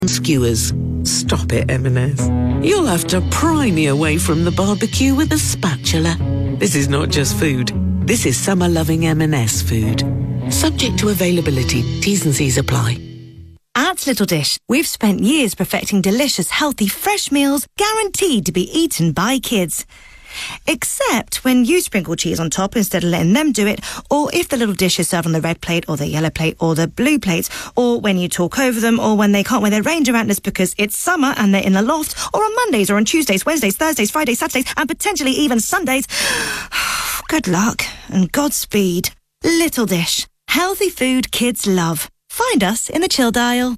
skewers. Stop it, M&S. You'll have to pry me away from the barbecue with a spatula. This is not just food. This is summer-loving M&S food. Subject to availability. T's and C's apply. At Little Dish, we've spent years perfecting delicious, healthy, fresh meals guaranteed to be eaten by kids. Except when you sprinkle cheese on top instead of letting them do it, or if the little dish is served on the red plate or the yellow plate or the blue plate, or when you talk over them, or when they can't wear their ranger antlers because it's summer and they're in the loft, or on Mondays or on Tuesdays, Wednesdays, Thursdays, Fridays, Saturdays, and potentially even Sundays. Good luck and Godspeed. Little Dish. Healthy food kids love. Find us in the chill dial.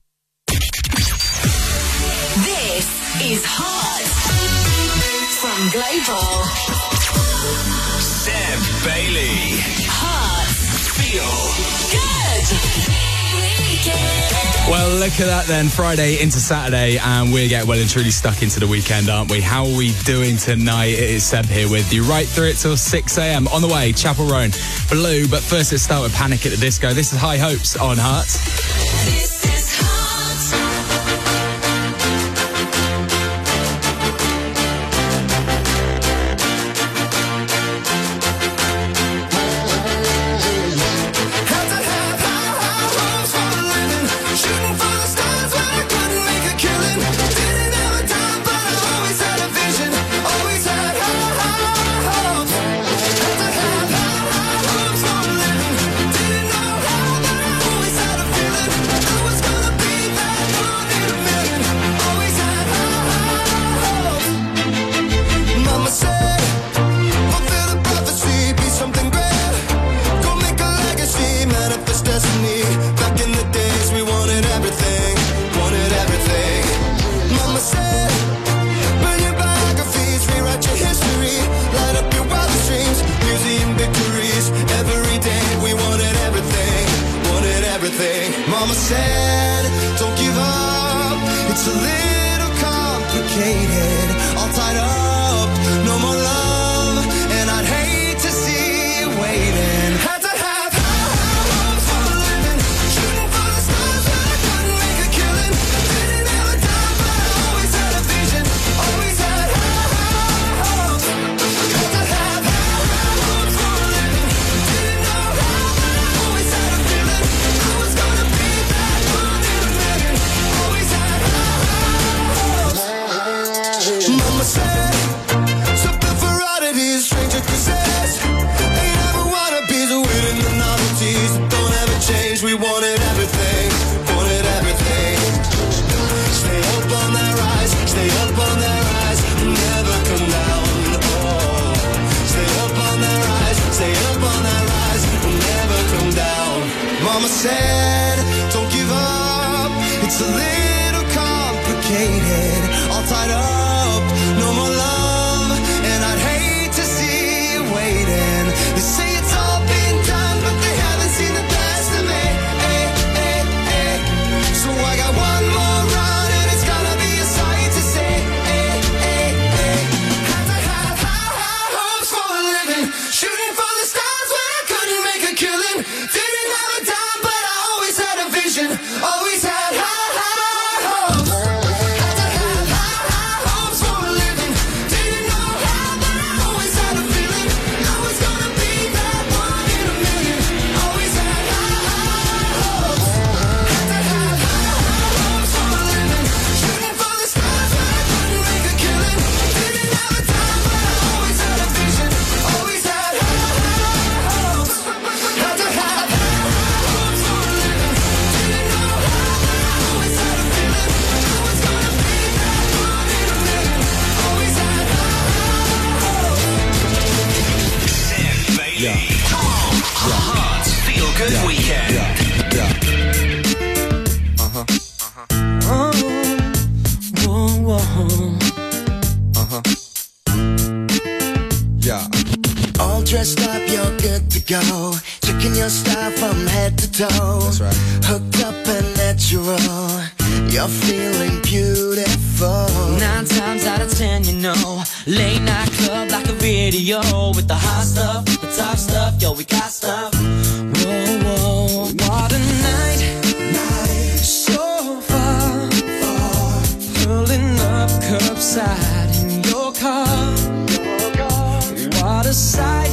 This is Hot from Global. Seb Bailey. Hot. Feel Good. Well, look at that then. Friday into Saturday, and we get well and truly stuck into the weekend, aren't we? How are we doing tonight? It is Seb here with you right through it till 6 a.m. On the way, Chapel Roan, Blue. But first, let's start with Panic at the Disco. This is High Hopes on Heart. This is Hot. Mama said, don't give up. It's a little complicated. All tied up, no more love. And I'd hate to see you waiting. Had to have high hopes for a living. Shooting for the stars, but I couldn't make a killing. Didn't have a dime, but I always had a vision. Always had high hopes. Had to have high hopes for a living. Didn't know how, but I always had a feeling. I was gonna be that one in a million. Always had high hopes. Mama said, something for oddities, stranger kisses. Ain't ever wannabes, waiting the novelties. Don't ever change, we wanted everything. Wanted everything. Stay up on that rise, stay up on that rise. Never come down, oh. Stay up on that rise, stay up on that rise. Never come down. Mama said, don't give up. It's a little complicated. All tied up, no more love. And I'd hate to see you waiting. They say it's all been done, but they haven't seen the best of me. So I got one more run, and it's gonna be a sight to see. Had to have high hopes for a living. Shooting for the stars when I couldn't make a killing. Didn't have a dime, but I always had a vision. Always had high hopes. Had to have high hopes for a living. Didn't know how, but I always had a feeling. I was gonna be that one in a million. Always had high hopes. Had to have high hopes for a living. Shooting for the stars when I couldn't make a killing. Didn't have a dime, but I always had a vision. Always had high hopes. Had to have high hopes for a living. Didn't know how, but I always had a feeling. I was gonna be that one in a million. Always had high hopes. Seb Bailey. Hot Feel Good Weekend. All dressed up, you're good to go. Checking your style from head to toe. That's right. Hooked up and natural. You're feeling beautiful. 9 times out of 10, you know, late night club like a video with the hot stuff, the top stuff, yo, we got stuff. Whoa, whoa, what a night, so far curbside in your car. What a sight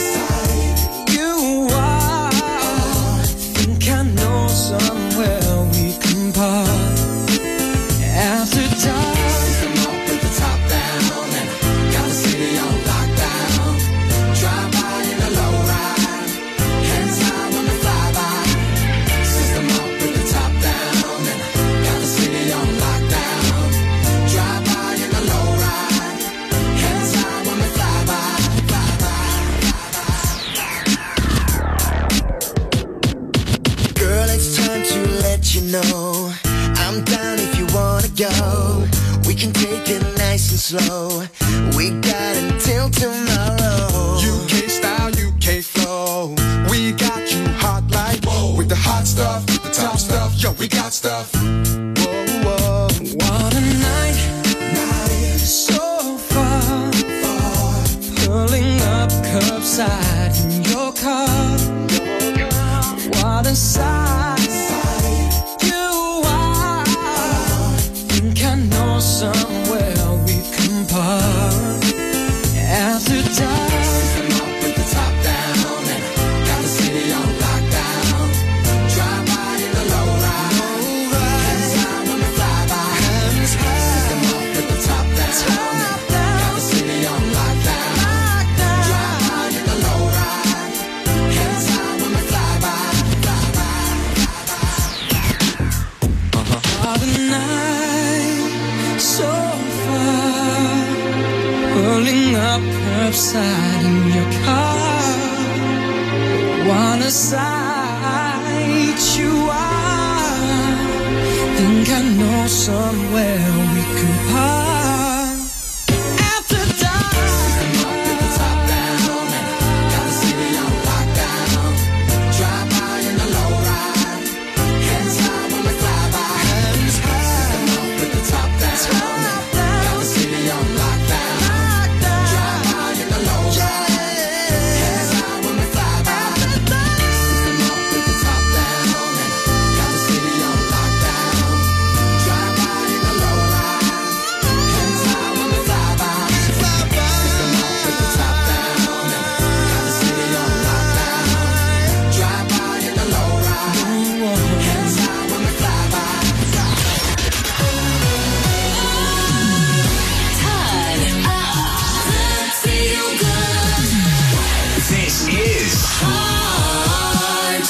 you are. Think I know somewhere we can park after dark. System up with the top down and got the city on lockdown. Drive by in a low ride, hands high when we fly by. System up with the top down and got the city on lockdown. Drive by in a low ride, hands high when we fly by. Girl, it's time to let you know I'm down if you wanna go. We can take it nice and slow. We got until tomorrow. UK style, UK flow. We got you hot like whoa. With the hot stuff, the top stuff. Yo, we got stuff. Whoa, whoa. What a night, so far, pulling up curbside in your car. What a sight you are. Think I know somewhere we can park after dark. System up with the top down and got the city on lockdown. Drive by in the low ride, hands high when we fly by. System up with the top down and got the city on lockdown. Drive by in the low ride, hands high when we fly by. What a night, so far, pulling up curbside in your car. What a sight you are. Think I know somewhere we can park after dark. System up with the top down and got the city on lockdown. Drive by in the low ride, hands high when we fly by. System up with the top down and got the city on lockdown. Drive by in the low ride, hands high when we fly by. System up with the top down and got the city on lockdown. Drive by in the low ride, hands high when we fly by. System up with the top down and got the city on lockdown. Drive by in the low ride, hands high when we fly by. Turn up. Feel good. This is Hard.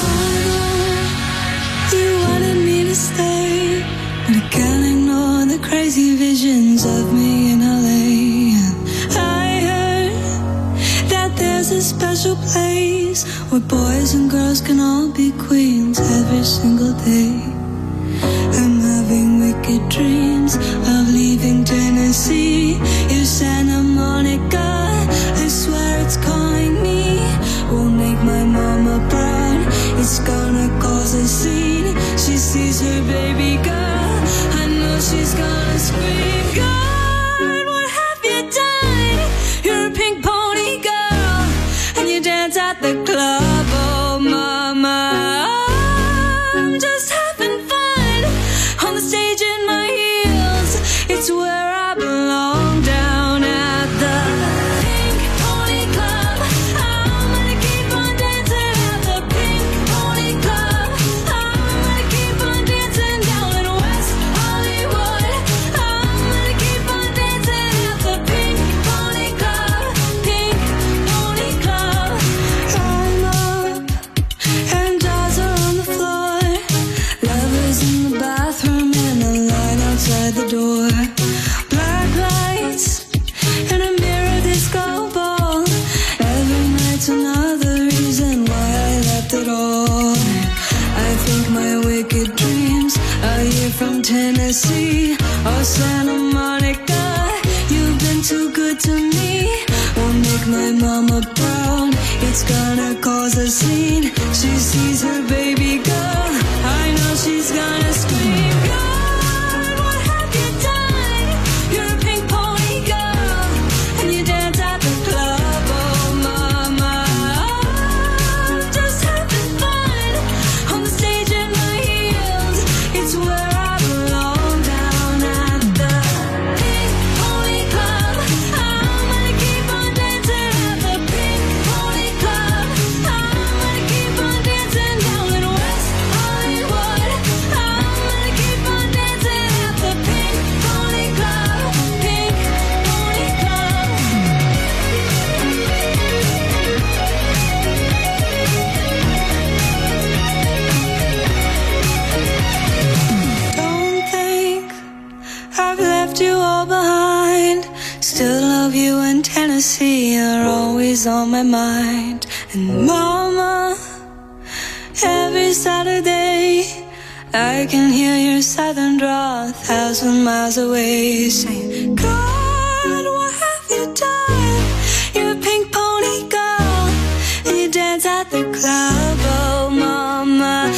You wanted me to stay, but I can't ignore the crazy visions of me in LA. I heard that there's a special place where boys and girls can all be queens every single day. I'm having wicked dreams of leaving Tennessee. You Santa Monica, I swear it's calling me. Won't make my mama proud, it's gonna cause a scene. She sees her baby girl, I know she's gonna scream. God, what have you done? You're a pink pony girl, and you dance at the club. Oh mama, I'm just having fun on the stage in my heels. It's where I belong, down at the Pink Pony Club. I'm gonna keep on dancing at the Pink Pony Club. I'm gonna keep on dancing down in West Hollywood. I'm gonna keep on dancing at the Pink Pony Club. Pink Pony Club. I'm up and dolls are on the floor. Lovers in the bathroom and a line outside the door. Black lights and a mirror disco ball. Every night's another reason why I left it all. I think my wicked dreams are here from Tennessee or Santa Monica. You've been too good to me. Won't make my mama proud, it's gonna cause a scene. She sees her baby girl, I know she's gonna scream. God, what have you done? You're a pink pony girl, and you dance at the club. Oh mama, I'm just having fun on the stage in my heels. It's where I belong, down at the Pink Pony of you in Tennessee are always on my mind. And Mama, every Saturday I can hear your southern drawl 1,000 miles away, saying, God, what have you done? You're a pink pony girl, and you dance at the club. Oh, Mama,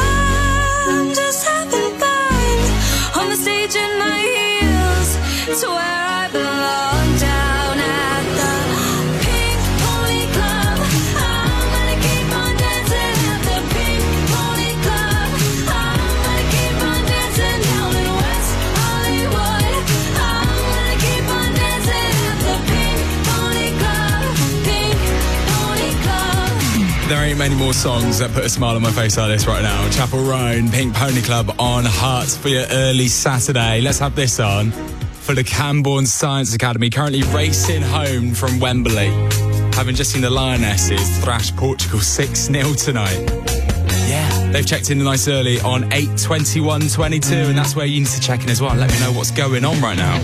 I'm just having fun on the stage in my heels. It's where I belong, down at the Pink Pony Club. I'm gonna keep on dancing at the Pink Pony Club. I'm gonna keep on dancing down in West Hollywood. I'm gonna keep on dancing at the Pink Pony Club. Pink Pony Club. There ain't many more songs that put a smile on my face like this right now. Chapel Roan, Pink Pony Club on Hearts for your early Saturday. Let's have this on for the Camborne Science Academy, currently racing home from Wembley, having just seen the Lionesses thrash Portugal 6-0 tonight. Yeah, they've checked in nice early on 8:21:22, and that's where you need to check in as well. Let me know what's going on right now.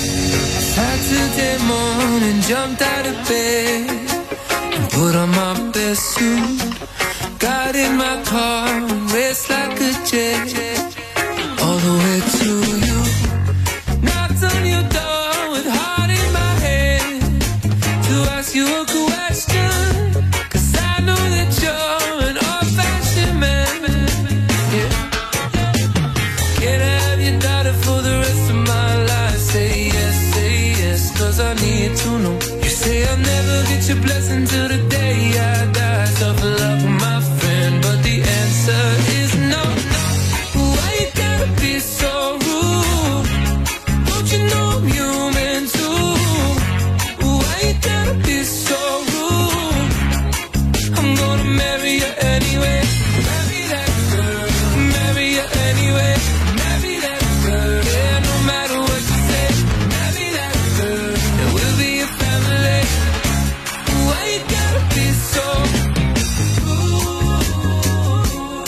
Saturday morning, jumped out of bed and put on my best suit. Got in my car and raced like a jet all the way to you. Knocked on your door with heart in my head to ask you a question, 'cause I know that you're an old-fashioned man. Yeah. Can I have your daughter for the rest of my life? Say yes, 'cause I need to know. You say I'll never get your blessing till the day I die. Tough love with my friend, but the answer is no. Why you gotta be so rude? Don't you know I'm human too? Why you gotta be so rude? I'm gonna marry you anyway. Marry that girl. Marry you anyway. Marry that girl. Yeah, no matter what you say. Marry that girl. And we'll be a family. Why you gotta be so rude?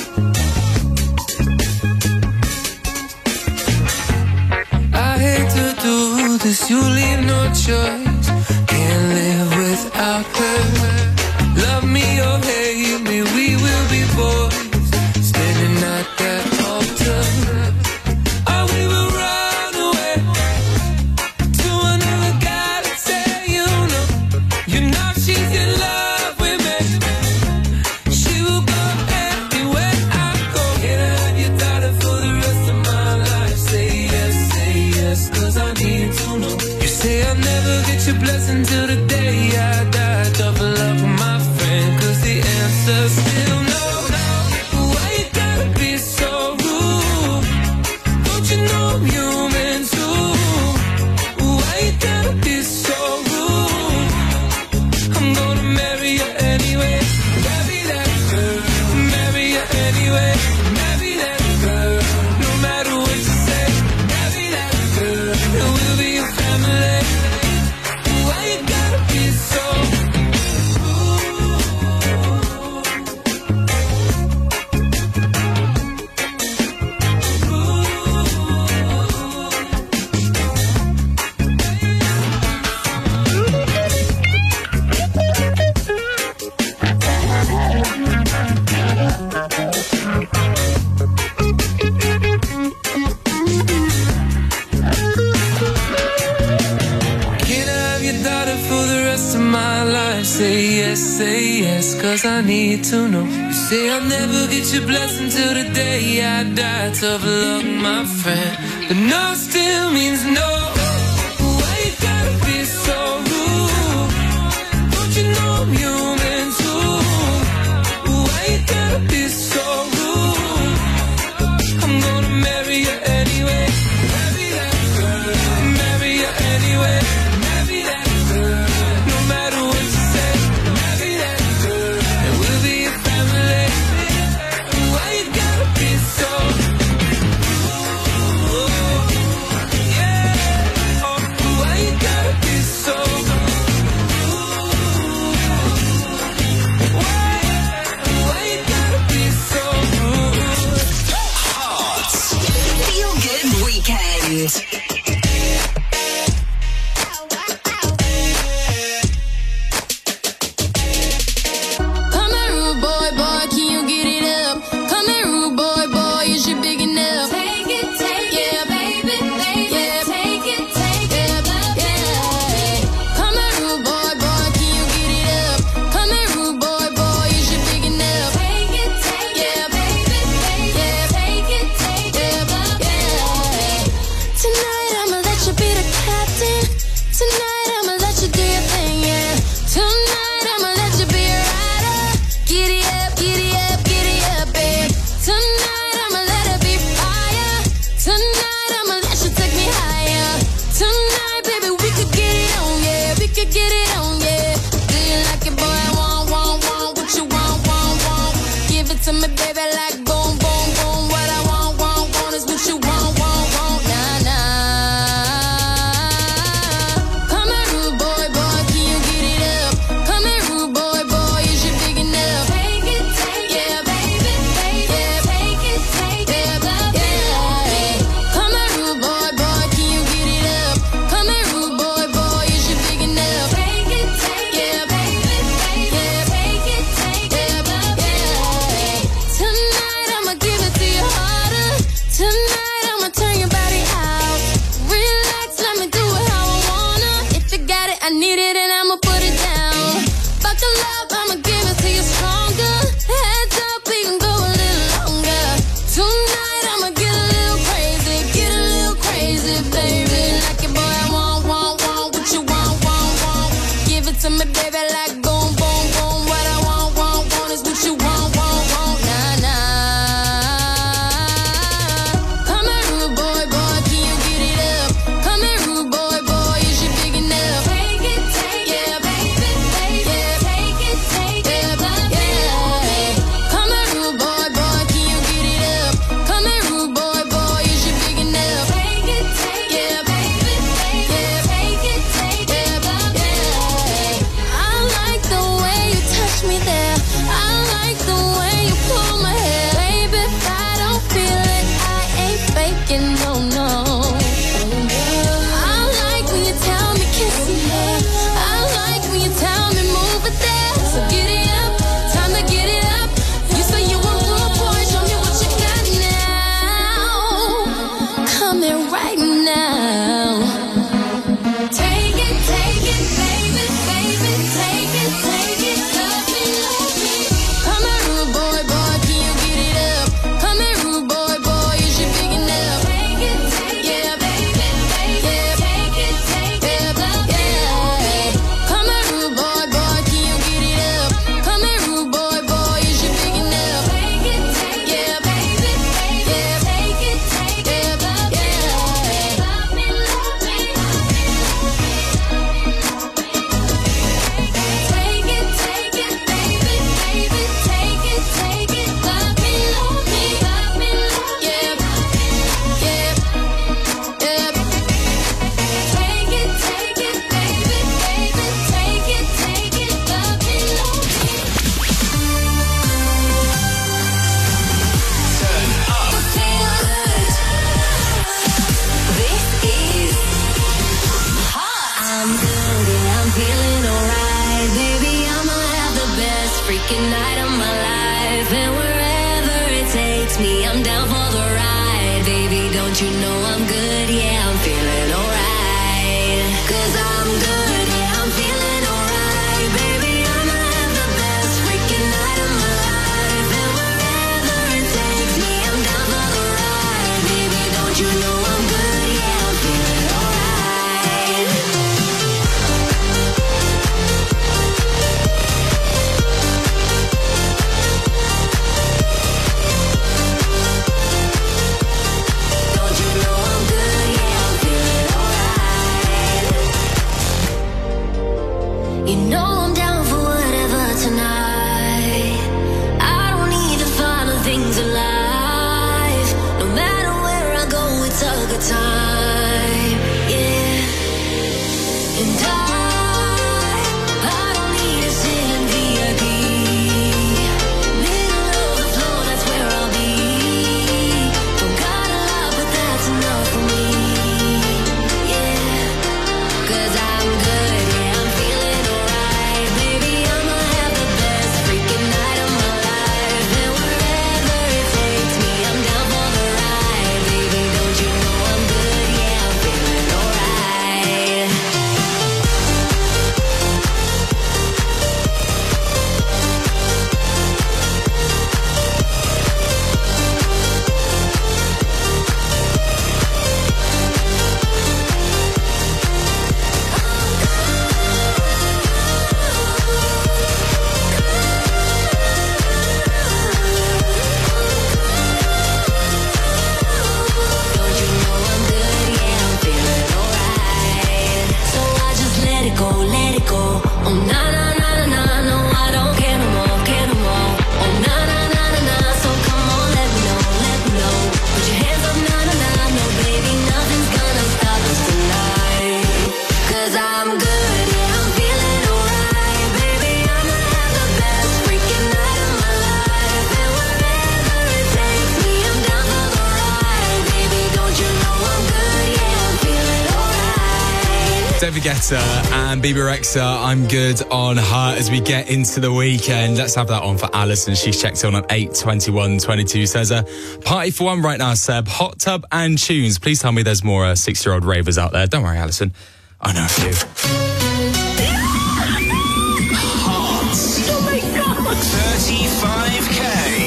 I hate to do this, you leave no choice. Can't live without her. Love me or hate me, we will be boys. Standing at that altar. Or we will run away to another guy that say you know she's in love with me. She will go anywhere I go. Can I have your daughter for the rest of my life? Say yes, 'cause I need to know. You say I'll never get your blessing till the day I die. Double up with my friend, 'cause the answer's still no. Why you gotta be so rude? Don't you know I'm human too? Why you gotta be so rude? I'm gonna marry you anyway. Marry that girl. Marry you anyway. Marry that girl. No matter what you say. Marry that girl. And we'll be a family. Why you gotta be so Can I have your daughter for the rest of my life? Say yes, 'cause I need to know. You say I'll never get your blessing till the day I die. Tough luck, my friend, but no still means no. Why you gotta be so rude? Don't you know I'm human too? Why you gotta be so rude? I'm gonna marry you anyway. Marry that girl. Marry you anyway. Marry that girl. No matter what you say. Marry that girl. And we'll be a family. Why you gotta be so rude? want me right now. Take it, baby, baby, take it, love me, love me. Come here, rude boy, boy, can you get it up? Come here, rude boy, boy, is you big enough? Take it, yeah, baby, baby, take it, love me, love me. Come here, rude boy, boy, can you get it up? Come here, rude boy, boy, is you big enough? Take it, yeah, baby, baby, take it, love me, love me, love me. Take it, baby, baby, take it, love me, love me, love me, yeah, yeah, yeah. Take it, baby, baby, take it, love me, love me. Turn up. Feel good. This is hot. I'm good and I'm feeling alright, baby. I'ma have the best freaking night of my life, and wherever it takes me, I'm down for the ride, baby. Don't you know I'm good? Yeah, I'm feeling alright. 'Cause I'm good, yeah, I'm feeling alright, baby. I'ma have the best freaking night of my life, and wherever it takes me, I'm down for the ride, baby. Don't you know I'm good? Yeah, I'm feeling alright. Don't you know I'm good? Yeah, I'm feeling alright. You know I'm down for whatever tonight. I don't need the final things in life. No matter where I go, it's a good time. Yeah. And I don't need to sit in VIP. Middle of the floor, that's where I'll be. Don't got a lot, but that's enough for me. Yeah. 'Cause I'm good, yeah, I'm feeling alright, baby. I'ma have the best freaking night of my life, and wherever it takes me, I'm down for the ride, baby. Don't you know I'm good? Yeah, I'm feeling alright. Don't you know I'm good? Yeah, I'm feeling alright. So I just let it go, let it go. Oh na na na na na, no, I don't care no more, care no more. Oh na na na na na, so come on, let me know, let me know. Put your hands up, na na na, no baby, nothing's gonna stop us tonight. 'Cause I'm good, yeah, I'm feeling alright, baby. I'ma have the best freaking night of my life, and wherever it takes me, I'm down for the ride, baby. Don't you know I'm good? Yeah, I'm feeling alright. David Guetta and Bebe Rexha, I'm good on her as we get into the weekend. Let's have that on for Alison. She's checked on 8:21:22. Says, party for one right now, Seb. Hot tub and tunes. Please tell me there's more 6-year-old ravers out there. Don't worry, Alison. I know a few. Hot. Oh my God. 35K.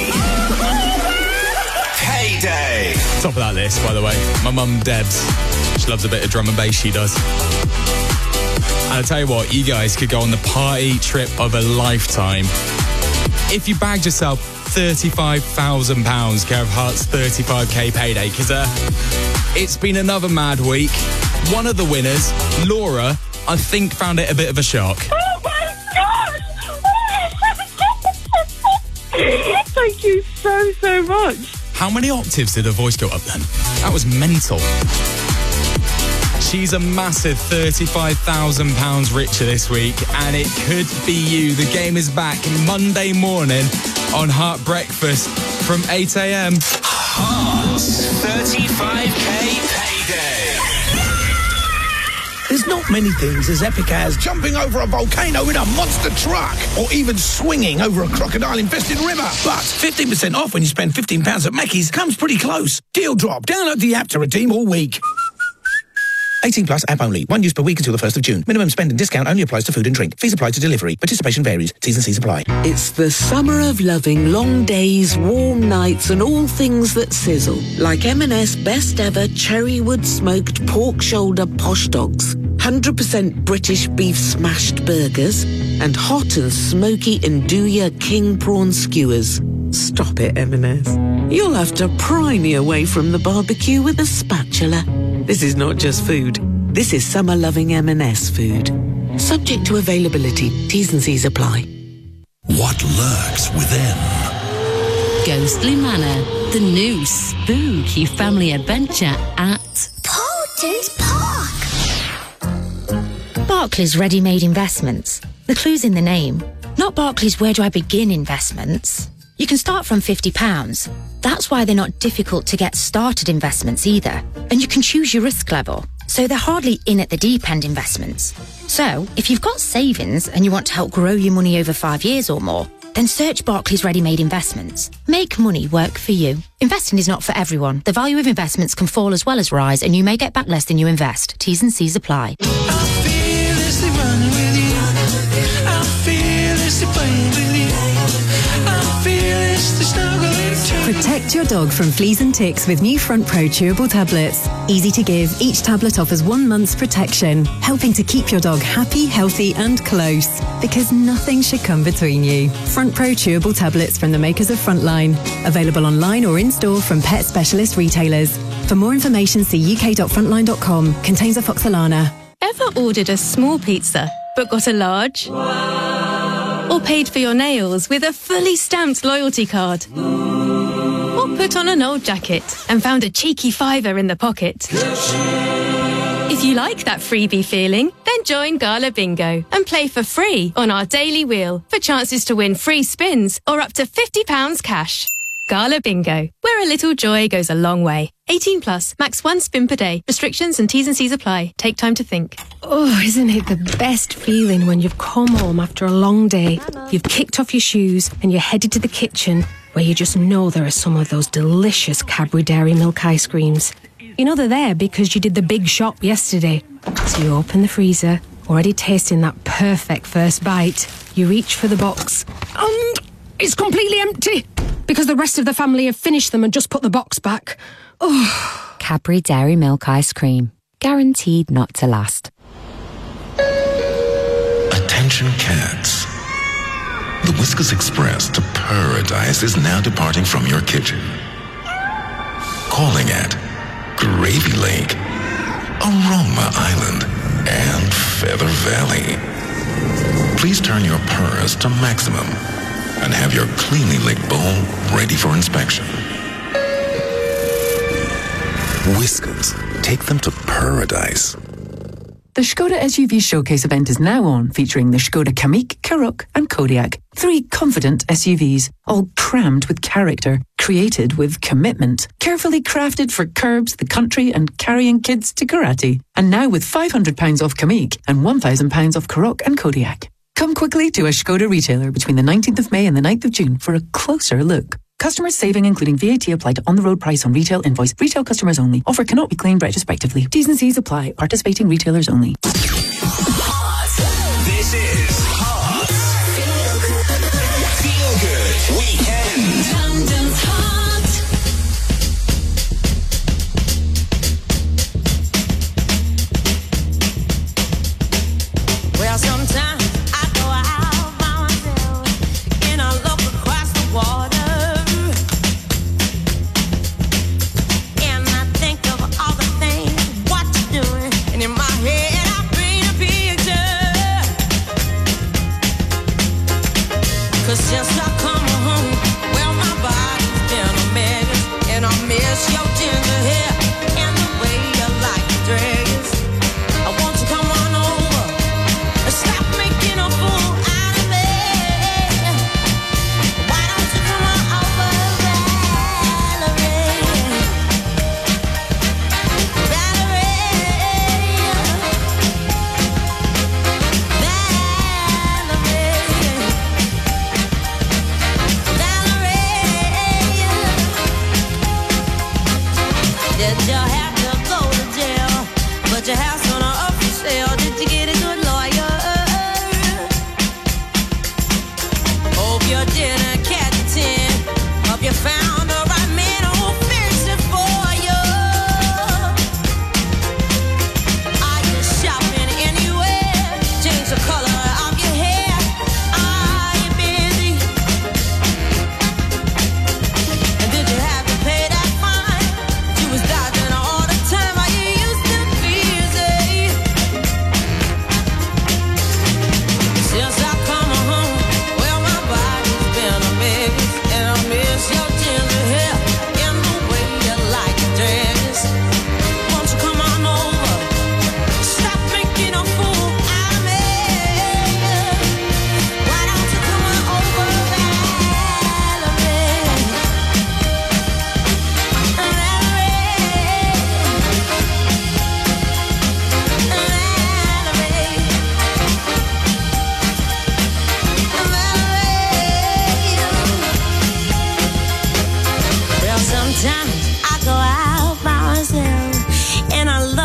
Payday. Top of that list, by the way, my mum Debs. She loves a bit of drum and bass, she does. And I tell you what, you guys could go on the party trip of a lifetime if you bagged yourself £35,000 care of Heart's 35k payday, because it's been another mad week. One of the winners, Laura, I think found it a bit of a shock. Oh my gosh! Thank you so much. How many octaves did her voice go up then? That was mental. She's a massive £35,000 richer this week, and it could be you. The game is back Monday morning on Heart Breakfast from 8 a.m. Heart's 35k payday. There's not many things as epic as jumping over a volcano in a monster truck or even swinging over a crocodile-infested river. But 15% off when you spend £15 at Mackey's comes pretty close. Deal drop. Download the app to redeem all week. 18 plus app only. One use per week until the 1st of June. Minimum spend and discount only applies to food and drink. Fees apply to delivery. Participation varies. T's and C's apply. It's the summer of loving long days, warm nights and all things that sizzle. Like M&S best ever cherrywood smoked pork shoulder posh dogs, 100% British beef smashed burgers and hot and smoky Nduja king prawn skewers. Stop it, M&S. You'll have to pry me away from the barbecue with a spatula. This is not just food. This is summer-loving M&S food. Subject to availability. T's and C's apply. What lurks within? Ghostly Manor, the new spooky family adventure at Porter's Park. Barclays Ready-Made Investments. The clue's in the name. Not Barclays Where Do I Begin Investments. You can start from £50. That's why they're not difficult to get started investments either. And you can choose your risk level. So they're hardly in at the deep end investments. So if you've got savings and you want to help grow your money over 5 years or more, then search Barclays Ready-Made Investments. Make money work for you. Investing is not for everyone. The value of investments can fall as well as rise, and you may get back less than you invest. T's and C's apply. Protect your dog from fleas and ticks with new Front Pro chewable tablets. Easy to give, each tablet offers 1 month's protection, helping to keep your dog happy, healthy and close. Because nothing should come between you. Front Pro chewable tablets from the makers of Frontline. Available online or in-store from pet specialist retailers. For more information, see uk.frontline.com. Contains afoxolana. Ever ordered a small pizza but got a large? Or paid for your nails with a fully stamped loyalty card? Or put on an old jacket and found a cheeky £5 in the pocket? If you like that freebie feeling, then join Gala Bingo and play for free on our daily wheel for chances to win free spins or up to £50 cash. Gala Bingo, where a little joy goes a long way. 18 plus, max 1 spin per day. Restrictions and T's and C's apply. Take time to think. Oh, isn't it the best feeling when you've come home after a long day, you've kicked off your shoes and you're headed to the kitchen where you just know there are some of those delicious Cadbury Dairy Milk ice creams. You know they're there because you did the big shop yesterday. So you open the freezer, already tasting that perfect first bite. You reach for the box and it's completely empty because the rest of the family have finished them and just put the box back. Oh. Cadbury Dairy Milk ice cream. Guaranteed not to last. Attention cats. The Whiskas Express to Paradise is now departing from your kitchen. Calling at Gravy Lake, Aroma Island, and Feather Valley. Please turn your purrs to maximum and have your cleanly licked bowl ready for inspection. Whiskas, take them to paradise. The Skoda SUV Showcase event is now on, featuring the Skoda Kamiq, Karoq and Kodiaq. 3 confident SUVs, all crammed with character, created with commitment, carefully crafted for curbs, the country and carrying kids to karate. And now with £500 off Kamiq and £1,000 off Karoq and Kodiaq. Come quickly to a Skoda retailer between the 19th of May and the 9th of June for a closer look. Customers saving including VAT applied to on-the-road price on retail invoice. Retail customers only. Offer cannot be claimed retrospectively. T's and C's apply. Participating retailers only. This is Hot. Feel Good Weekend. London's Hot. Well, sometimes I go out by myself and I look across the water and I think of all the things what you're doing, and in my head I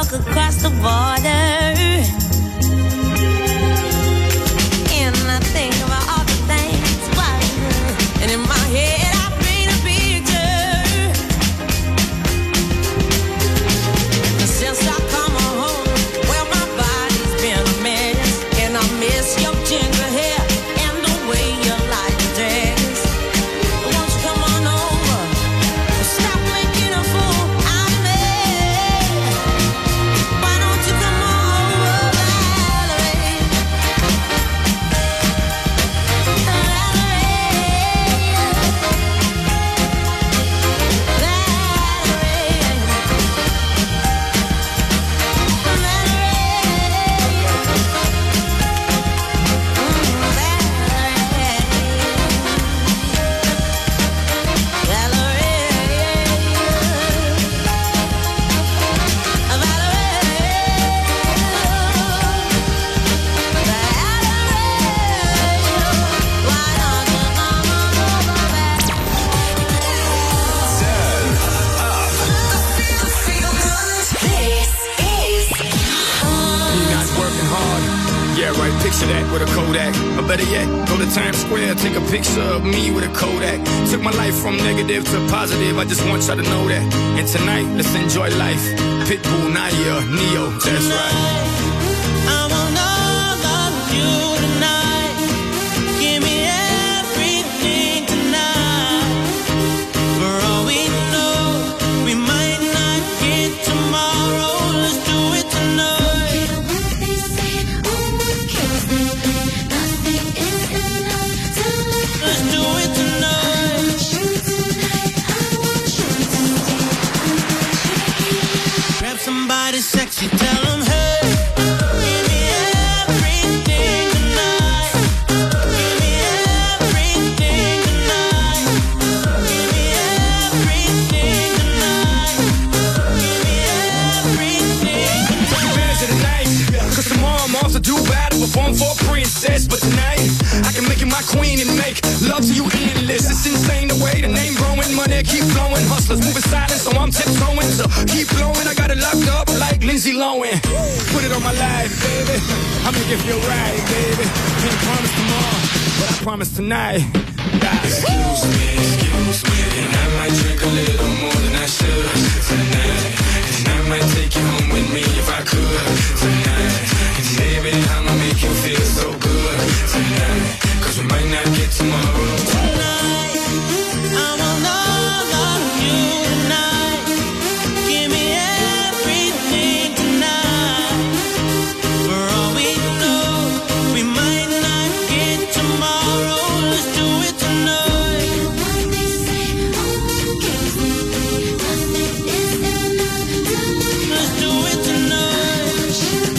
look across the water, and I think about all the things, and in my head I paint a picture. Since I come home, well, my body's been a mess, and I miss your ginger hair and the way you like to dance. Won't you come on over? Stop making a fool out of me. Why don't you come over, Valerie? Picture that with a Kodak, or better yet, go to Times Square, take a picture of me with a Kodak. Took my life from negative to positive, I just want y'all to know that. And tonight, let's enjoy life. Pitbull, Nadia, Neo, that's right. I want all of you tonight. Give me everything tonight. For all we know, we might not get tomorrow. Let's do it tonight. Somebody sexy, tell them, hey, give me everything tonight. Give me everything tonight. Give me everything tonight. Give me everything tonight. Take advantage of the night, cause tomorrow I'm off to Dubai to perform for a princess. But tonight, I can make you my queen and make love to you endless. It's insane the way the name growing, money keep flowing. Hustlers moving silent, so I'm tiptoeing. So keep blowing, I got it locked up like Lindsay Lohan. Put it on my life, baby. I'ma give you a ride, baby. Can't promise tomorrow, but I promise tonight. Excuse me, and I might drink a little more than I should tonight. And I might take you home with me if I could tonight. And baby, I'ma make you feel so good tonight. Cause we might not get tomorrow. Tonight, I want all of you tonight. Give me everything tonight. For all we know, we might not get tomorrow. Let's do it tonight. Let's do it tonight.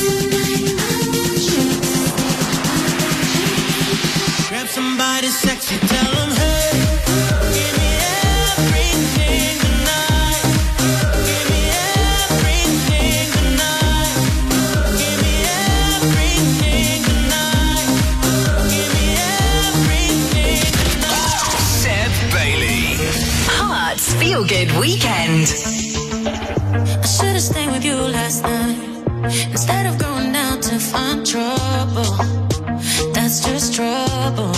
Grab somebody sexy, tell them, hey, give me everything tonight. Give me everything tonight. Give me everything tonight. Give me everything tonight. Seb Bailey. Hearts Feel Good Weekend. I should've stayed with you last night instead of going down to find trouble. That's just trouble.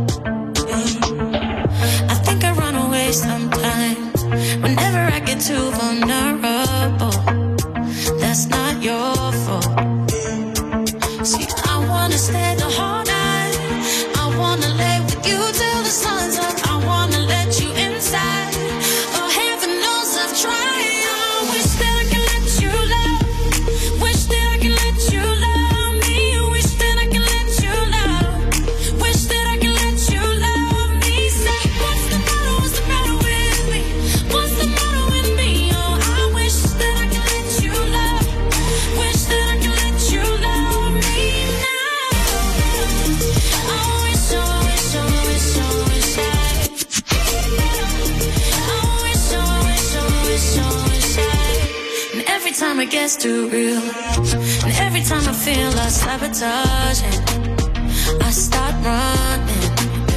I think I run away sometimes whenever I get too vulnerable. That's not your fault. See, I wanna stay the whole night. I wanna lay with you till the sun's up. I wanna let you inside. Oh, heaven knows I've tried. I wish that I could let you love. Wish that I could let you love me. Wish that I could let you love. Wish that I could let you love me. Say, what's the matter? What's the matter with me? What's the matter with me? Oh, I wish that I could let you love. Wish that I could let you love me now. I wish, I wish, I wish, I wish I. I wish, I wish, I wish, I wish I. And every time it gets too real, and every time I feel like sabotaging, I start running.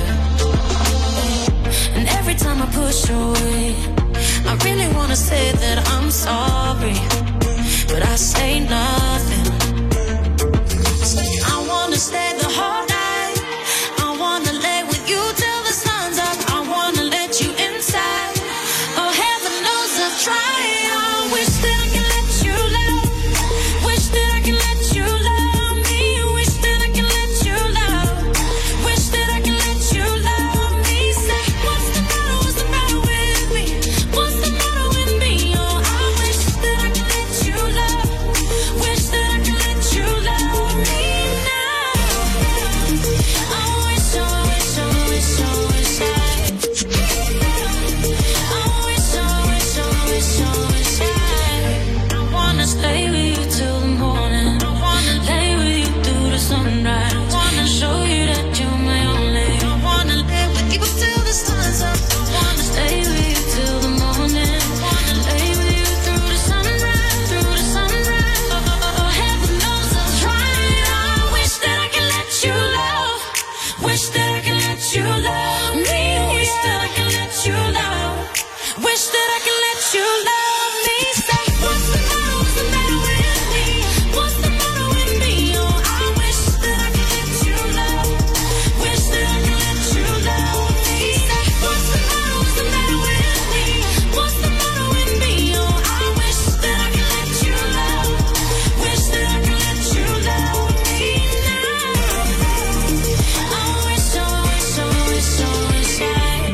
And every time I push away, I really wanna say that I'm sorry. but I say nothing. I wanna stay the whole night. I wanna lay with you till the sun's up. I wanna let you inside. Oh, heaven knows I've tried. I wish that I could let you love. Wish that I could let you love me. Wish that I could let you love. Wish that I could let you love me. Say, what's the matter? What's the matter with me? What's the matter with me? Oh, I wish that I could let you love. Wish that I could let you love me now. I wish, I wish, I wish, I wish I wish, I wish I wanna stay with you till the morning. I wanna lay with you through the sunrise. I wanna show you that you're my only. I wanna lay with you till the sun's up. I wanna stay with you till the morning. I wanna lay with you through the sunrise, through the sunrise. Oh, heaven knows I've tried. I wish that I could let you love. Wish that I could let you love me. Wish that I could let you love. Wish that I could let you love me. Say, what's the matter? What's the matter with me? What's the matter with me? Oh, I wish that I could let you love. Wish that I could let you love me. Say, what's the matter? What's the matter with me? What's the matter with me? Oh, I wish that I could let you love. Wish that I could let you love me now. I wish, I wish, I wish, I wish I.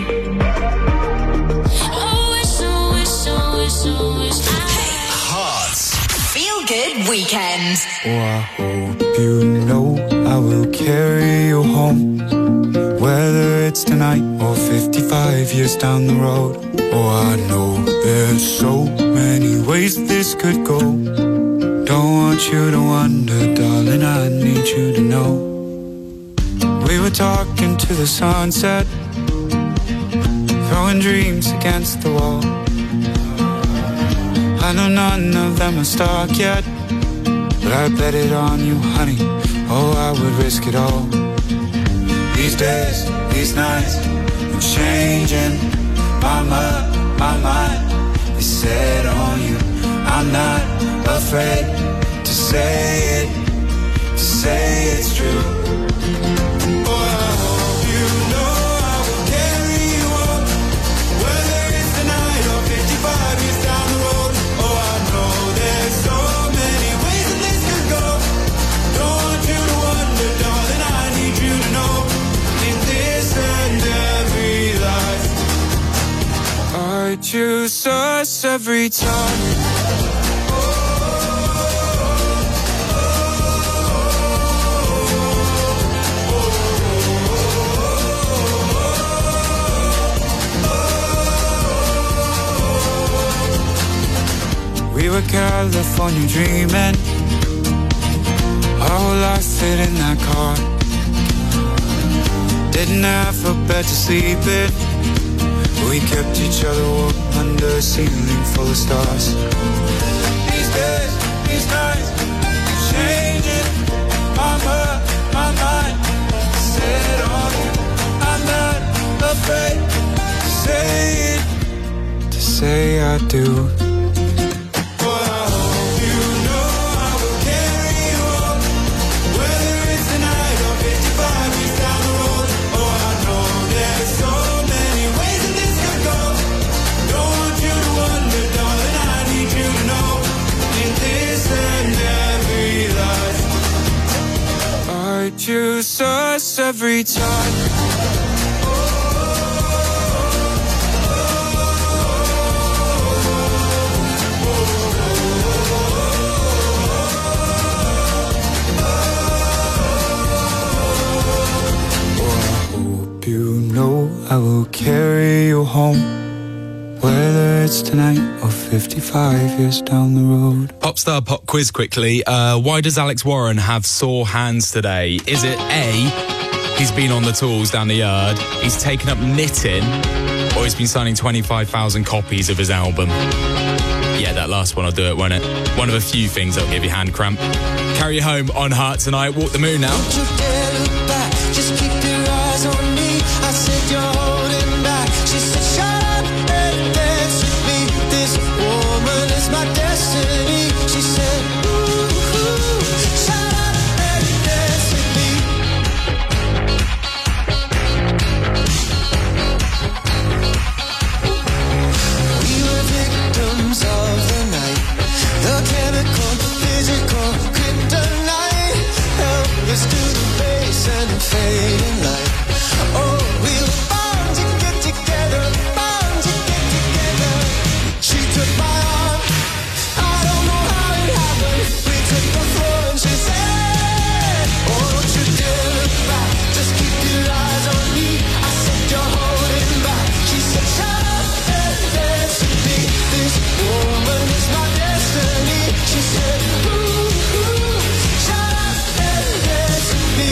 Hearts. Feel Good Weekend. Oh, I hope you know I will carry you home, whether it's tonight or 55 years down the road. Oh, I know there's so many ways this could go. Don't want you to wonder, darling, I need you to know. We were talking to the sunset, throwing dreams against the wall. I know none of them are stuck yet, but I bet it on you, honey. Oh, I would risk it all. These days, these nights, I'm changing my mind is set on you. I'm not afraid to say it's true. Oh, I hope you know I will carry you on, whether it's tonight or 55 years down the road. Oh, I know there's so many ways that this could go. Don't want you to wonder, darling, I need you to know. In this and every life, I choose us every time. We were California dreaming, our whole life fit in that car. Didn't have a bed to sleep in, we kept each other warm under a ceiling full of stars. These days, these nights, changing my mind, set on you. I'm not afraid to say I do. Choose us every time. Hope you know I will carry you home, whether it's tonight or 55 years down the road. Popstar pop quiz quickly. Why does Alex Warren have sore hands today? Is it A, he's been on the tools down the yard, he's taken up knitting, or he's been signing 25,000 copies of his album? Yeah, that last one will do it, won't it? One of a few things that'll give you hand cramp. Carry you home on Heart tonight. Walk the Moon now. Don't you dare look back, just keep your eyes on me. I said you're holding back. She said shut up and dance with me. This woman is my destiny. She said your kryptonite. Helpless to the base and the fading light. Oh, we were bound to get together, bound to get together. She took my arm, I don't know how it happened. We took the floor and she said, oh, don't you dare look back, just keep your eyes on me. I said, you're holding back. She said, shut up and dance with me. This woman is my destiny. She said, ooh, ooh, shut up and dance with me.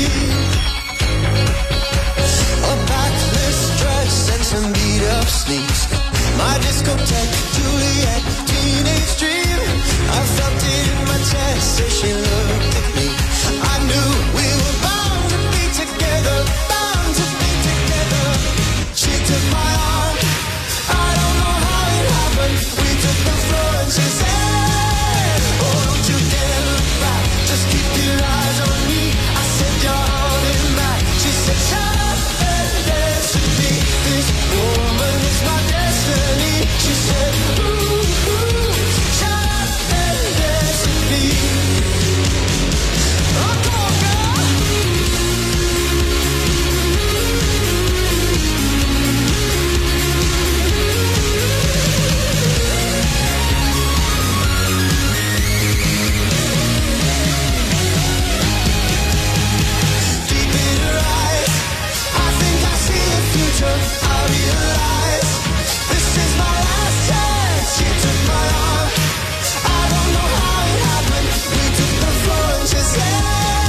A backless dress and some beat up sneaks. My discotheque, Juliet, teenage dream. I felt it in my chest as she looked at me. I knew we were bound to be together, bound to be together. She took my arm, I don't know how it happened. We took the floor and she said, oh, don't you dare look back, just keep your eyes on me. I said, you're holding back. She said, shut up and dance with me. This woman is my destiny. She said, ooh, ooh, shut up and dance with me. Oh, come on, girl. Deep in her eyes, I think I see a future. I realize this is my last chance. She took my arm, I don't know how it happened. We took the floor and she said,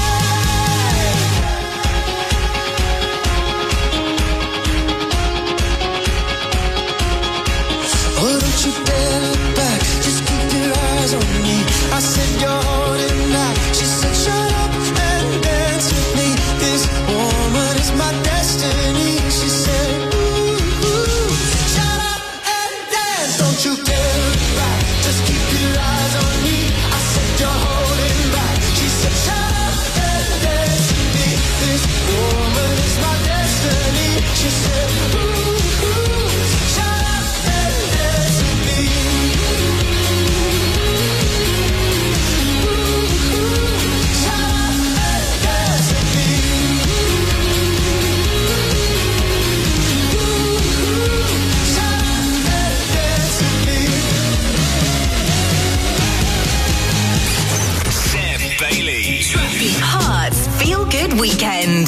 oh, don't you dare look back, just keep your eyes on me. I said, you're holding back. She said, shut up and dance with me. This woman is my destiny. She said, ooh, ooh, shut up and dance. Don't you dare look back, just keep your eyes on me. I said, you're holding back. She said, shut up and dance with me. This woman is my destiny. She said, ooh, ooh, shut up and dance with me. Ooh, ooh, shut up and dance with me. Ooh, ooh, shut up and dance with me. Seb Bailey. Traffy Hearts Feel Good Weekend.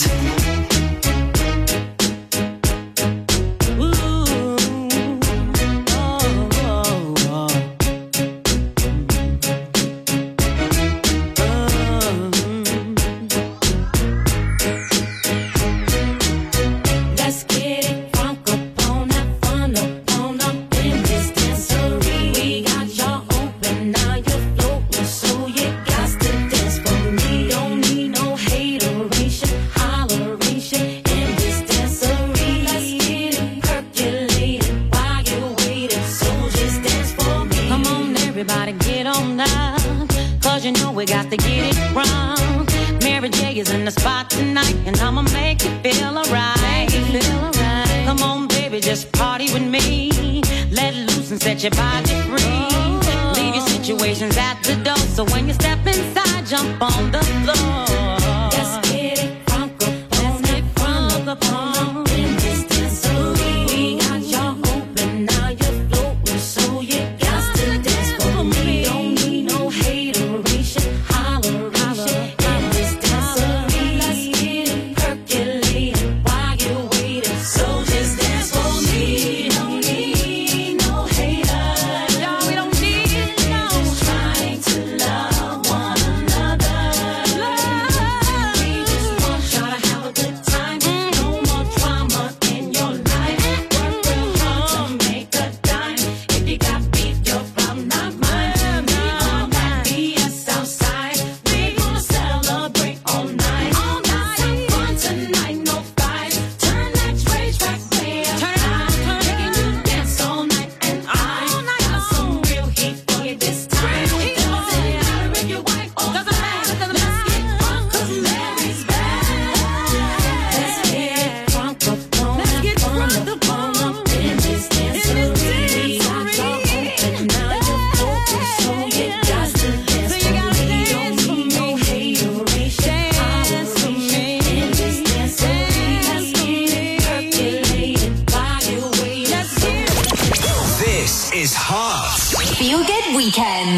Let's get it crunk up on that fun up in this dancery. We got y'all open, now you're floating, so you got to dance for me. Don't need no hateration, holleration in this dancery. Let's get it percolated while you're waiting, so just dance for me. Come on, everybody, get on now, cause you know we got to get it wrong. Mary J is in the spot tonight, and I'ma make you feel alright. Come on, baby, just party with me. Let loose and set your body free. Leave your situations at the door, so when you step inside, jump on the floor. Let's get it crunk up on in this dancery. We got y'all open, now you're floating, so you got to dance for me. Don't need no hateration, holleration in this dancery. Let's get it percolated while you're waiting, so just dance for me. Don't need no haters, y'all, we don't need no. Just trying to love one another.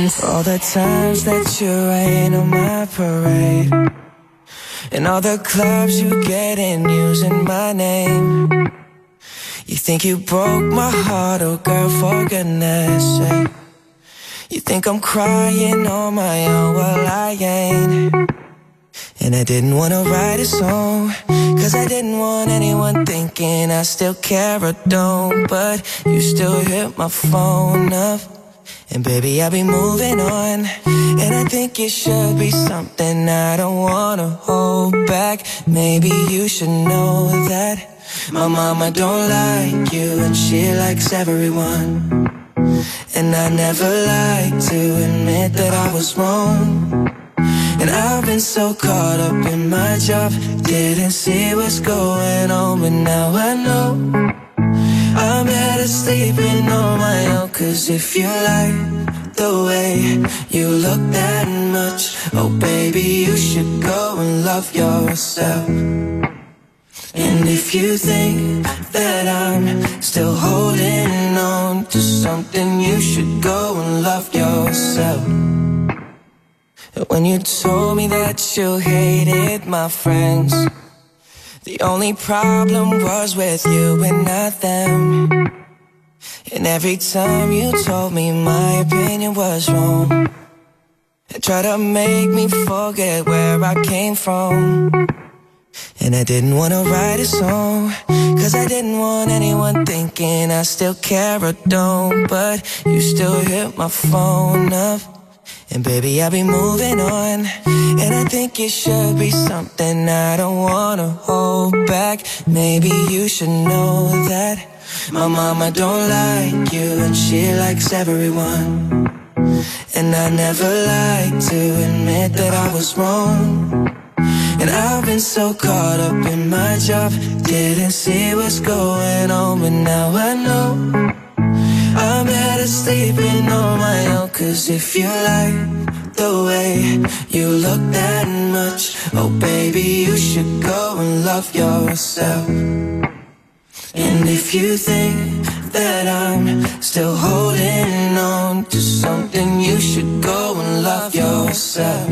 Happiness. All the times that you rain on my parade, and all the clubs you get in using my name. You think you broke my heart, oh girl, for goodness sake. You think I'm crying on my own, well I ain't. And I didn't wanna write a song, cause I didn't want anyone thinking I still care or don't. But you still hit my phone up, and baby I'll be moving on. And I think it should be something I don't wanna hold back. Maybe you should know that my mama don't like you, and she likes everyone. And I never like to admit that I was wrong. And I've been so caught up in my job, didn't see what's going on. But now I know I'm better sleeping on my own. Cause if you like the way you look that much, oh baby, you should go and love yourself. And if you think that I'm still holding on to something, you should go and love yourself. When you told me that you hated my friends, the only problem was with you and not them. And every time you told me my opinion was wrong, and tried to make me forget where I came from. And I didn't wanna write a song, cause I didn't want anyone thinking I still care or don't. But you still hit my phone up, and baby I'll be moving on. And I think it should be something I don't wanna hold back. Maybe you should know that my mama don't like you, and she likes everyone. And I never like to admit that I was wrong. And I've been so caught up in my job, didn't see what's going on. But now I know I'm better sleeping on my own. Cause if you like the way you look that much, oh baby, you should go and love yourself. And if you think that I'm still holding on to something, you should go and love yourself.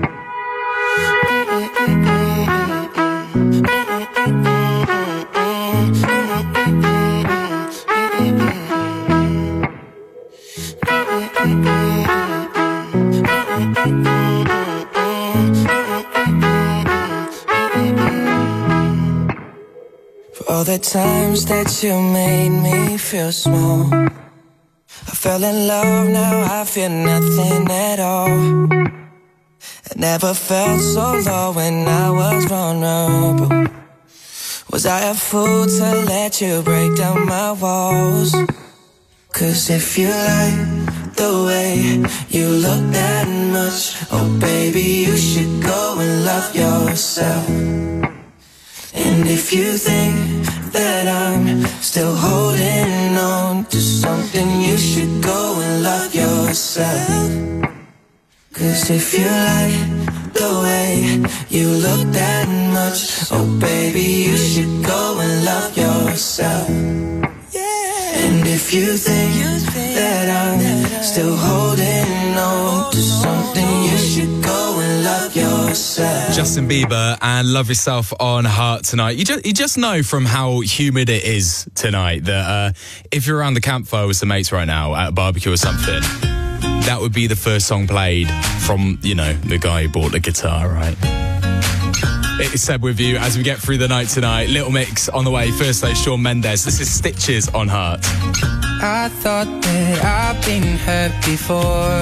For all the times that you made me feel small, I fell in love, now I feel nothing at all. I never felt so low when I was vulnerable. Was I a fool to let you break down my walls? Cause if you like the way you look that much, oh baby, you should go and love yourself. And if you think that I'm still holding on to something, you should go and love yourself. Cause if you like the way you look that much, oh baby, you should go and love yourself. And if you think that I'm still holding on to something, you should go and love yourself. Justin Bieber and Love Yourself on Heart tonight. You just know from how humid it is tonight that if you're around the campfire with some mates right now at a barbecue or something, that would be the first song played from, you know, the guy who bought the guitar, right? It's Seb with you as we get through the night tonight. Little Mix on the way. First though, Shawn Mendes. This is Stitches on Heart. I thought that I've been hurt before,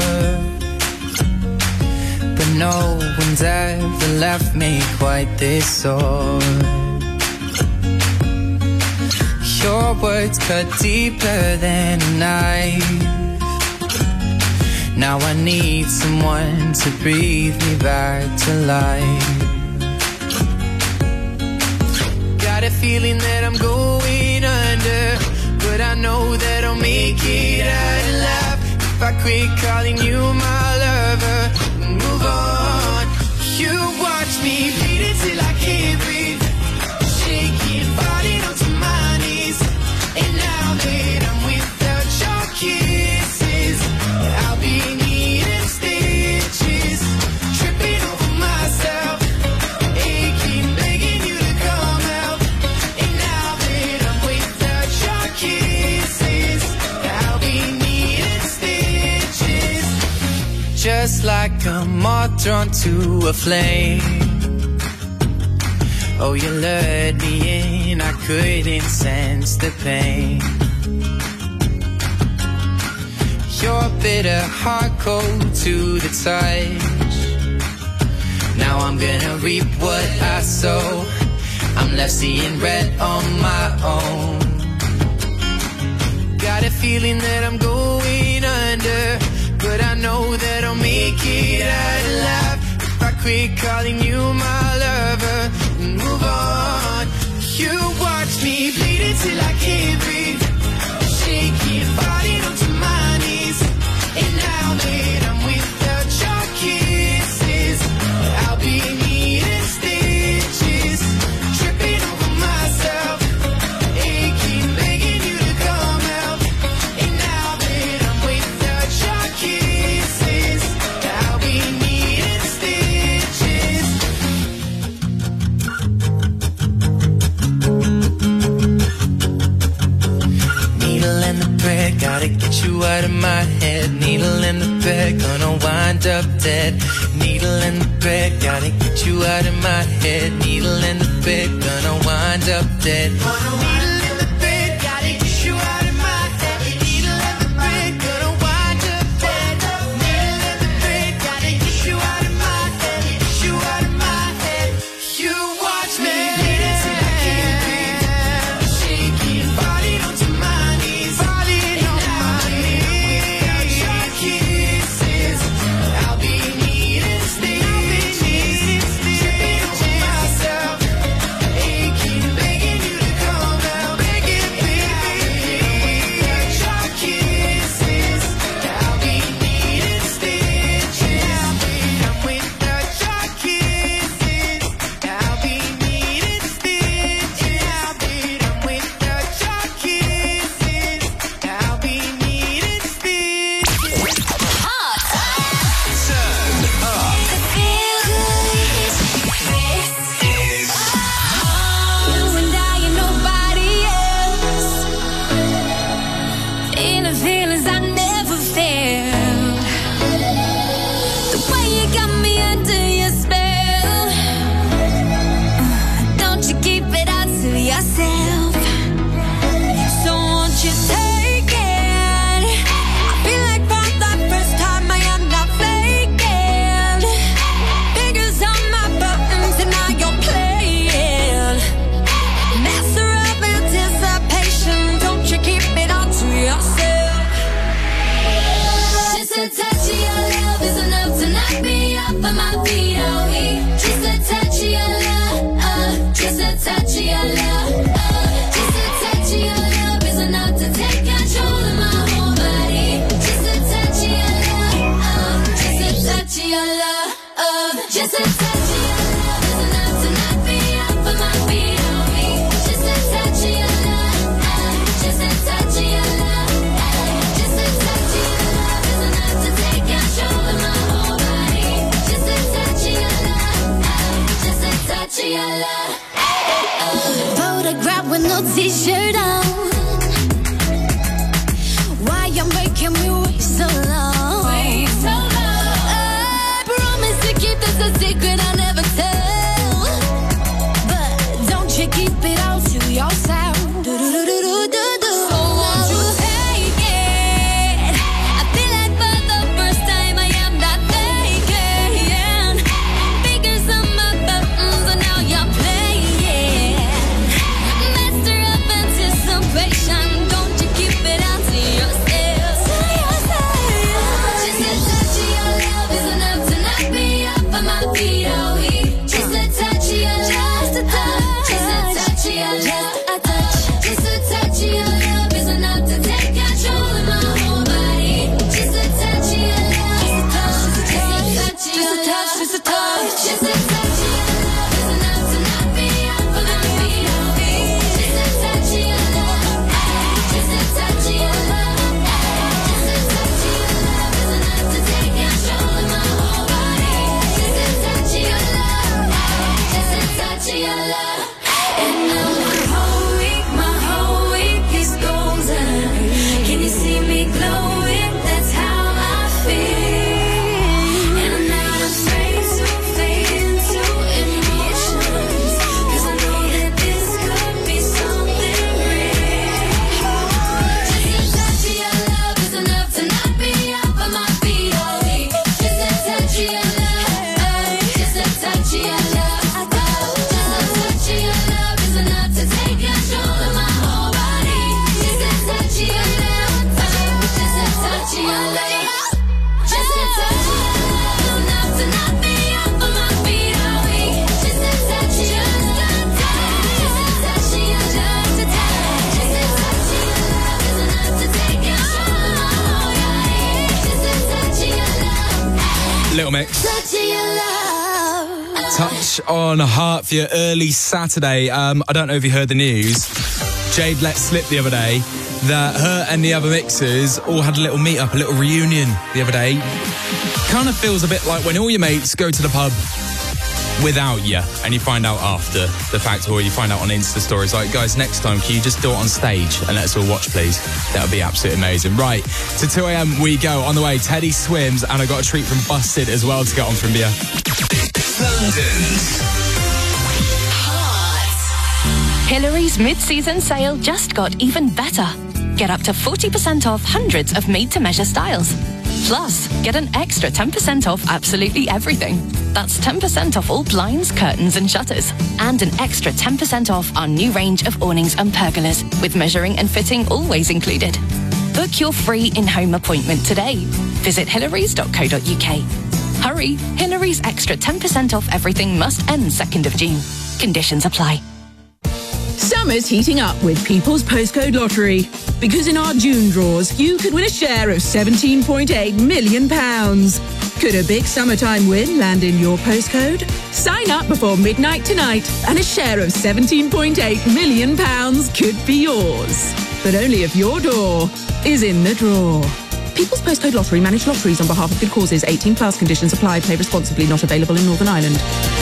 but no one's ever left me quite this sore. Your words cut deeper than a knife. Now I need someone to breathe me back to life. Got a feeling that I'm going under, but I know that I'll make it out alive if I quit calling you my lover and move on. You watch me bleed until I can't breathe, shaking, falling onto my knees. And now that I'm without your kisses, I'll be in the just like a moth drawn to a flame. Oh, you lured me in, I couldn't sense the pain. Your bitter heart cold to the touch. Now I'm gonna reap what I sow. I'm left seeing red on my own. Got a feeling that I'm going under, but I know that I'll make it out alive if I quit calling you my lover and move on. You watch me bleed until I can't breathe, shaking, falling onto my knees. And now that I'm without your kisses, I'll be needing stitches, tripping over myself, aching, begging you to come help. And now that I'm without your kisses, I'll be needing stitches. Needle and the thread, gotta get you out of my head. Needle in the thread, gonna wind up dead. Needle in the thread, gotta get you out of my head. Needle in the thread, gonna wind up dead. Needle in the thread, gotta get you out of my head. Needle in the thread, gonna wind up dead. Needle in the thread, gotta get you out of my head. Get you out of my head. You watch me bleed until I can't breathe, shaking, falling onto my knees, falling on my knees. Without your kisses, I'll be needing stitches, tripping over myself, aching, begging you to come out, begging, baby. Without your kisses, I'll be needing stitches. I'm without your kisses, I'll be needing stitches. I'm without your kisses, I'll be needing stitches. Just a touch of your love is enough to knock me off of my feet, oh me. Just a touch of your love, just a touch of your love, just a touch of your love is enough to take control of my whole body. Just a touch of your love, just a touch of your love. Photograph with no t-shirt on. Why you making me wait so long? Wait so long. Keep this a secret I never tell, but don't you keep it all to yourself. So won't you take it? I feel like for the first time I am not faking. Fingers on my buttons and now you're playing. Master of anticipation, don't you keep it all to yourself. Just a touch of your love is enough to knock me off of my feet, oh we. Just a touch of your love, just a touch of your love, of your love, just a touch of your love is enough to take control of my whole body. Just a touch of your love, just a touch of your love, just a touch of your love is enough to knock me off of my feet. Are we? Just a touch of your love, just a touch of your love to take. Just a touch of your love is enough to take control of my whole body. Just a touch of your love, Little Mix. touch of your love. Touch on Heart for your early Saturday. I don't know if you heard the news. Jade let slip the other day that her and the other mixers all had a little meet-up, a little reunion the other day. Kind of feels a bit like when all your mates go to the pub without you and you find out after the fact, or you find out on Insta stories like, guys, next time can you just do it on stage and let us all watch, please? That would be absolutely amazing. Right, to 2 a.m. we go. On the way, Teddy Swims, and I got a treat from Busted as well to get on from you. London's Hillary's mid-season sale just got even better. Get up to 40% off hundreds of made-to-measure styles. Plus, get an extra 10% off absolutely everything. That's 10% off all blinds, curtains and shutters. And an extra 10% off our new range of awnings and pergolas, with measuring and fitting always included. Book your free in-home appointment today. Visit hillarys.co.uk. Hurry, Hillary's extra 10% off everything must end 2nd of June. Conditions apply. Summer's heating up with People's Postcode Lottery. Because in our June draws, you could win a share of £17.8 million. Could a big summertime win land in your postcode? Sign up before midnight tonight and a share of £17.8 million could be yours. But only if your door is in the draw. People's Postcode Lottery manage lotteries on behalf of good causes. 18 plus conditions apply. Play responsibly. Not available in Northern Ireland.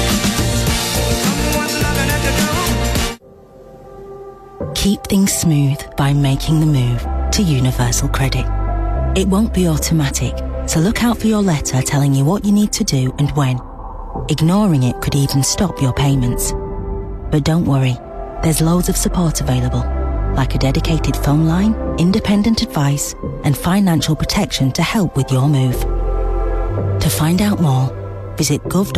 Keep things smooth by making the move to Universal Credit. It won't be automatic, so look out for your letter telling you what you need to do and when. Ignoring it could even stop your payments. But don't worry, there's loads of support available, like a dedicated phone line, independent advice, and financial protection to help with your move. To find out more, visit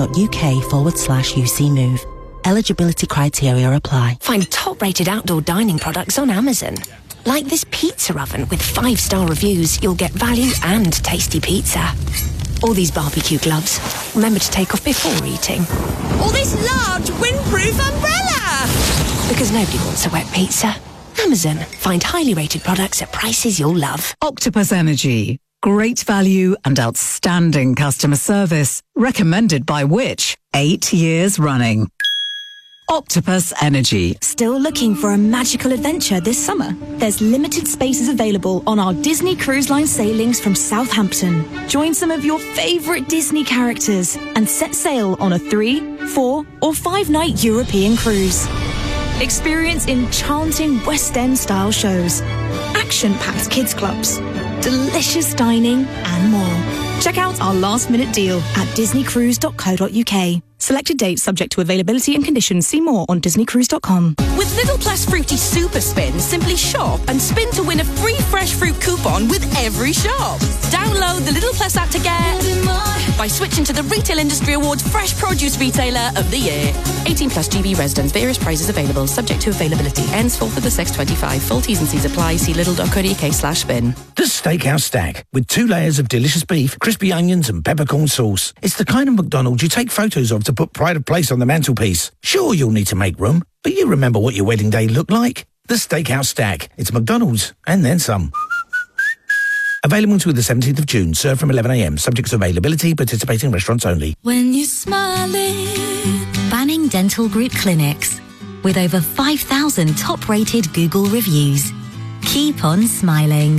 gov.uk/UC Move. Eligibility criteria apply. Find top-rated outdoor dining products on Amazon. Like this pizza oven with 5-star reviews, you'll get value and tasty pizza. Or these barbecue gloves. Remember to take off before eating. Or this large windproof umbrella! Because nobody wants a wet pizza. Amazon. Find highly rated products at prices you'll love. Octopus Energy. Great value and outstanding customer service. Recommended by Which? 8 years running. Octopus Energy. Still looking for a magical adventure this summer? There's limited spaces available on our Disney Cruise Line sailings from Southampton. Join some of your favourite Disney characters and set sail on a 3, 4 or 5-night European cruise. Experience enchanting West End style shows, action-packed kids clubs, delicious dining and more. Check out our last minute deal at disneycruise.co.uk. Selected dates subject to availability and conditions. See more on disneycruise.com. With Little Plus Fruity Super Spin, simply shop and spin to win a free fresh fruit coupon with every shop. Download the Little Plus app to get by switching to the Retail Industry Awards Fresh Produce Retailer of the Year. 18 plus GB residents. Various prizes available. Subject to availability. Ends 4th of the 6th, 25. Full T's and C's apply. See lidl.co.uk/spin. The Steakhouse Stack, with 2 layers of delicious beef, crispy onions and peppercorn sauce. It's the kind of McDonald's you take photos of to put pride of place on the mantelpiece. Sure, you'll need to make room, but you remember what your wedding day looked like. The Steakhouse Stack. It's McDonald's, and then some. Available until the 17th of June. Served from 11 a.m. Subject to availability. Participating restaurants only. When you're smiling. Banning Dental Group Clinics. With over 5,000 top-rated Google reviews. Keep on smiling.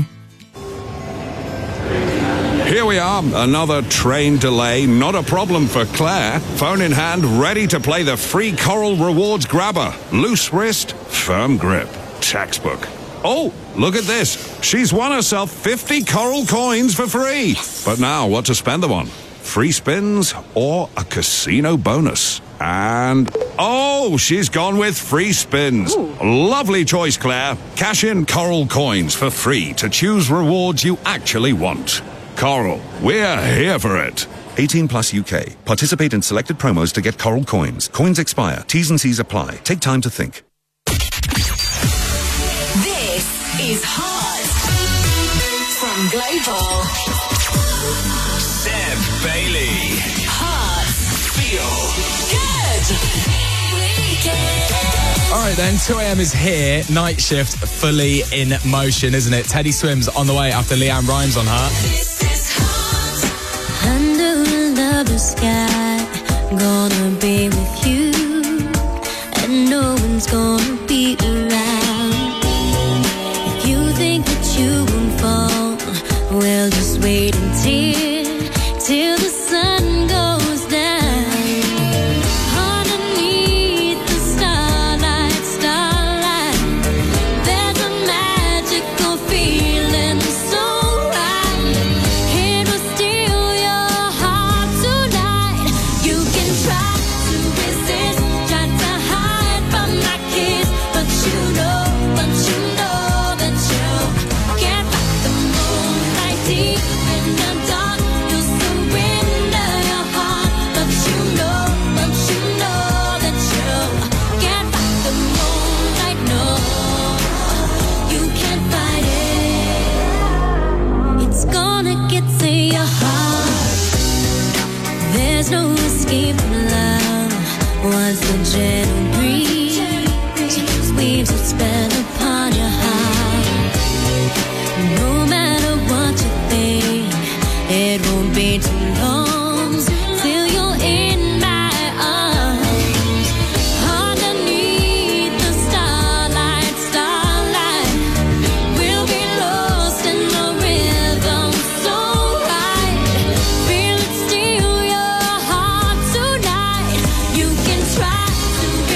Here we are, another train delay. Not a problem for Claire. Phone in hand, ready to play the free Coral Rewards grabber. Loose wrist, firm grip. Textbook. Oh, look at this. She's won herself 50 Coral coins for free. But now, what to spend them on? Free spins or a casino bonus? And, oh, she's gone with free spins. Ooh. Lovely choice, Claire. Cash in Coral coins for free to choose rewards you actually want. Coral, we're here for it. 18 plus UK. Participate in selected promos to get Coral coins. Coins expire. T's and C's apply. Take time to think. This is Hot from Global. Seb Bailey. Hot. Feel Good. All right then, 2 a.m. is here. Night shift fully in motion, isn't it? Teddy Swims on the way after Leanne Rhymes on her. Under another sky, gonna be with you, and no one's gonna be around. If you think that you won't fall, well, just wait till the sun goes down. Underneath the starlight, there's a magical feeling so right. It will steal your heart tonight. You can try to resist, try to hide from my kiss, but you know that you can't fight the moonlight deep in the dark. You surrender your heart, but you know that you can't fight the moonlight. No, you can't fight it. It's gonna get to your heart. There's no escape from love. Once the gentle breeze weaves its spell upon your heart, no matter what you think, it won't be too long till you're in my arms. Underneath the starlight, we'll be lost in the rhythm so right. Feel it steal your heart tonight. You can try to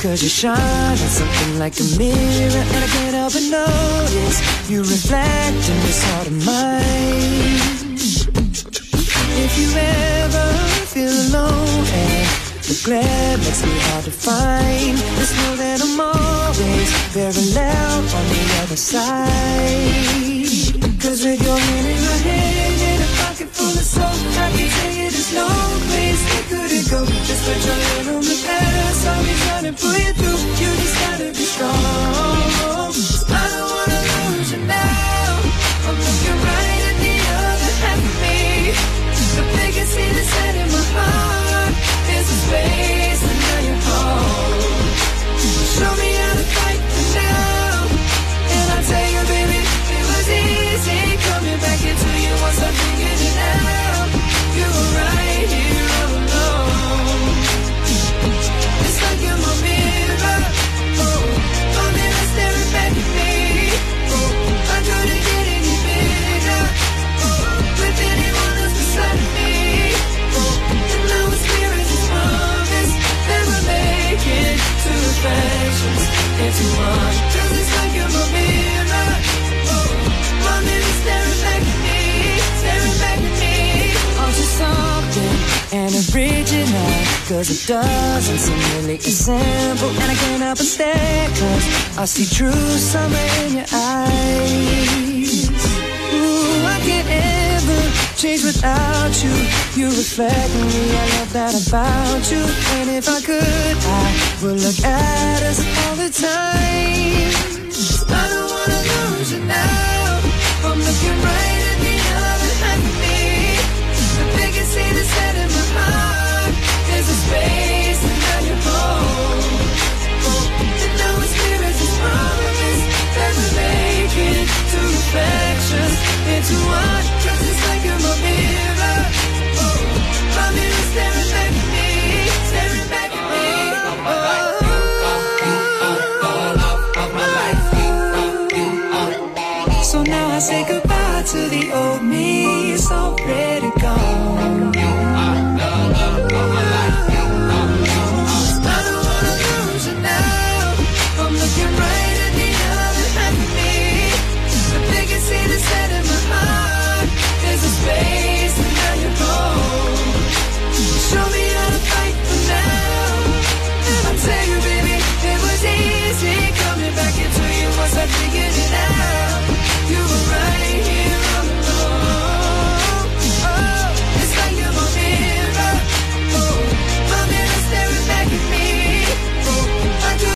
'cause you shine on something like a mirror, and I can't help but notice you reflect in this heart of mine. If you ever feel alone and the glare makes me hard to find, just know that I'm always parallel on the other side. 'Cause with your hand in my hand and a pocket full of soap, I can tell you there's no place we couldn't go. Just put your hand on the past, I'll be trying to pull you through. You just gotta be strong. I don't wanna lose you now. I'm looking right at the other half of me. The vacancy that's set in my heart is a space, and now you're home. Show me how to fight for now, and I'll tell you, baby, it was easy coming back into you once I figured it out. You were right here all alone. It's like you're my mirror, oh, my mirror staring back at me. Oh, I couldn't get any bigger, oh, with anyone else beside me. Oh, and now it's clear as this promise that we're making two reflections into one. 'Cause it's like you're my mirror, oh, my mirror staring back at me, staring back at me. Onto something and original, 'cause it doesn't seem really as simple, and I can't help but stare, 'cause I see true summer in your eyes. Ooh, I can't ever change without you. You reflect me, I love that about you. And if I could, I would look at us all the time. I don't wanna lose you now. I'm looking right at the other half of me. The vacancy that's set in my heart is a space, and now you're home. And now it's clear as this promise that we're making two reflections into one. 'Cause it's like you're my mirror, oh, my mirror staring back at me, staring back at me. So now I say goodbye to the old me. It's already